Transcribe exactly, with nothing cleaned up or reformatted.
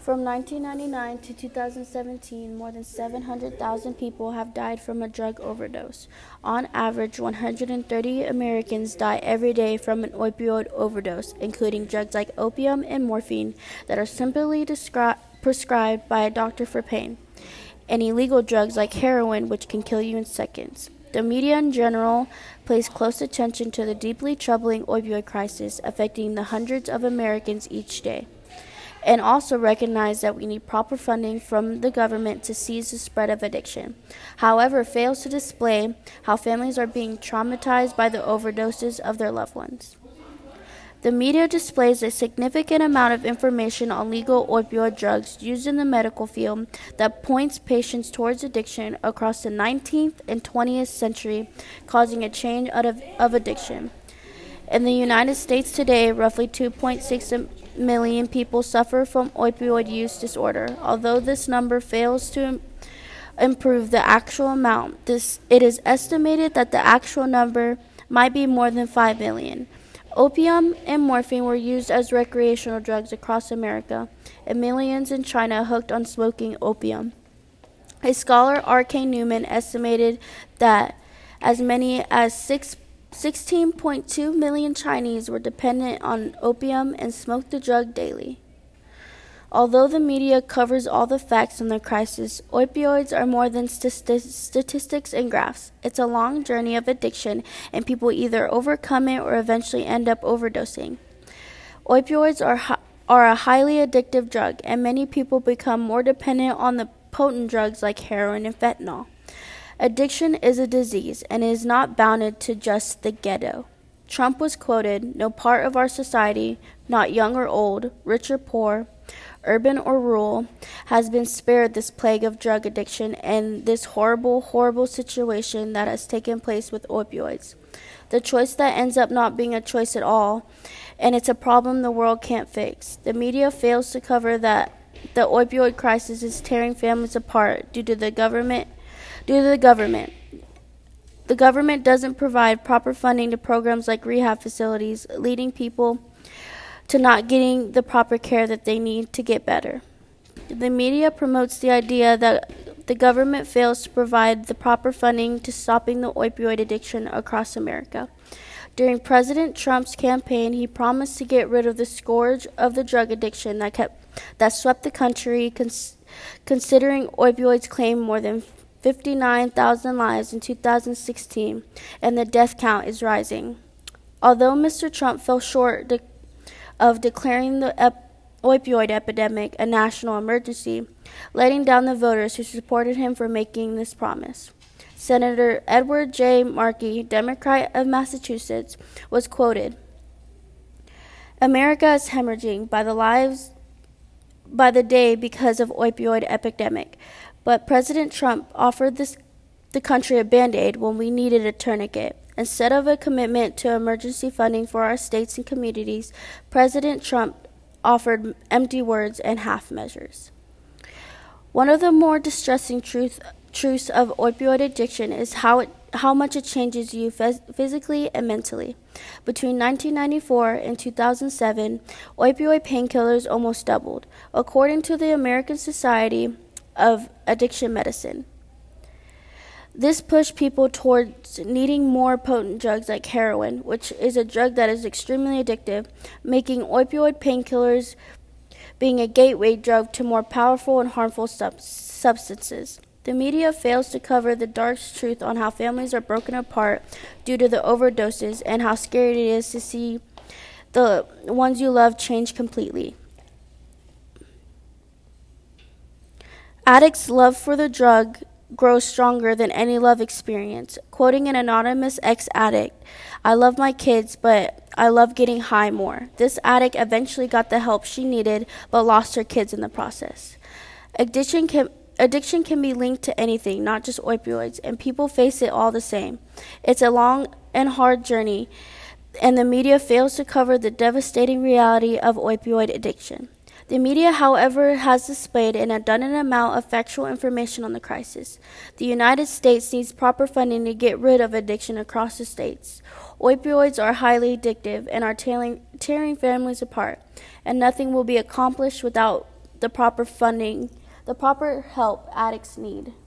From nineteen ninety-nine to two thousand seventeen, more than seven hundred thousand people have died from a drug overdose. On average, one hundred thirty Americans die every day from an opioid overdose, including drugs like opium and morphine that are simply descri- prescribed by a doctor for pain, and illegal drugs like heroin, which can kill you in seconds. The media in general pays close attention to the deeply troubling opioid crisis affecting the hundreds of Americans each day, and also recognize that we need proper funding from the government to seize the spread of addiction. However, it fails to display how families are being traumatized by the overdoses of their loved ones. The media displays a significant amount of information on legal opioid drugs used in the medical field that points patients towards addiction across the nineteenth and twentieth century, causing a change out of, of addiction. In the United States today, roughly two point six million people suffer from opioid use disorder. Although this number fails to im- improve the actual amount, this, it is estimated that the actual number might be more than five million. Opium and morphine were used as recreational drugs across America, and millions in China hooked on smoking opium. A scholar, R K Newman, estimated that as many as six sixteen point two million Chinese were dependent on opium and smoked the drug daily. Although the media covers all the facts on the crisis, opioids are more than st- statistics and graphs. It's a long journey of addiction, and people either overcome it or eventually end up overdosing. Opioids are, hi- are a highly addictive drug, and many people become more dependent on the potent drugs like heroin and fentanyl. Addiction is a disease, and it is not bounded to just the ghetto. Trump was quoted, "No part of our society, not young or old, rich or poor, urban or rural, has been spared this plague of drug addiction and this horrible, horrible situation that has taken place with opioids. The choice that ends up not being a choice at all, and it's a problem the world can't fix. The media fails to cover that the opioid crisis is tearing families apart due to the government. Due to the government. The government doesn't provide proper funding to programs like rehab facilities, leading people to not getting the proper care that they need to get better. The media promotes the idea that the government fails to provide the proper funding to stopping the opioid addiction across America. During President Trump's campaign, he promised to get rid of the scourge of the drug addiction that kept that swept the country, cons- considering opioids claimed more than fifty-nine thousand lives in two thousand sixteen, and the death count is rising. Although Mister Trump fell short de- of declaring the ep- opioid epidemic a national emergency, letting down the voters who supported him for making this promise. Senator Edward J. Markey, Democrat of Massachusetts, was quoted, "America is hemorrhaging by the lives by the day because of opioid epidemic. But President Trump offered this, the country a Band-Aid when we needed a tourniquet. Instead of a commitment to emergency funding for our states and communities, President Trump offered empty words and half measures." One of the more distressing truth, truths of opioid addiction is how it, how much it changes you phys- physically and mentally. Between nineteen ninety-four and two thousand seven, opioid painkillers almost doubled, according to the American Society of Addiction Medicine. This pushed people towards needing more potent drugs like heroin, which is a drug that is extremely addictive, making opioid painkillers being a gateway drug to more powerful and harmful sub- substances. The media fails to cover the dark truth on how families are broken apart due to the overdoses and how scary it is to see the ones you love change completely. Addicts' love for the drug grows stronger than any love experience. Quoting an anonymous ex-addict, "I love my kids, but I love getting high more." This addict eventually got the help she needed, but lost her kids in the process. Addiction can, addiction can be linked to anything, not just opioids, and people face it all the same. It's a long and hard journey, and the media fails to cover the devastating reality of opioid addiction. The media, however, has displayed an abundant amount of factual information on the crisis. The United States needs proper funding to get rid of addiction across the states. Opioids are highly addictive and are tearing, tearing families apart, and nothing will be accomplished without the proper funding, the proper help addicts need.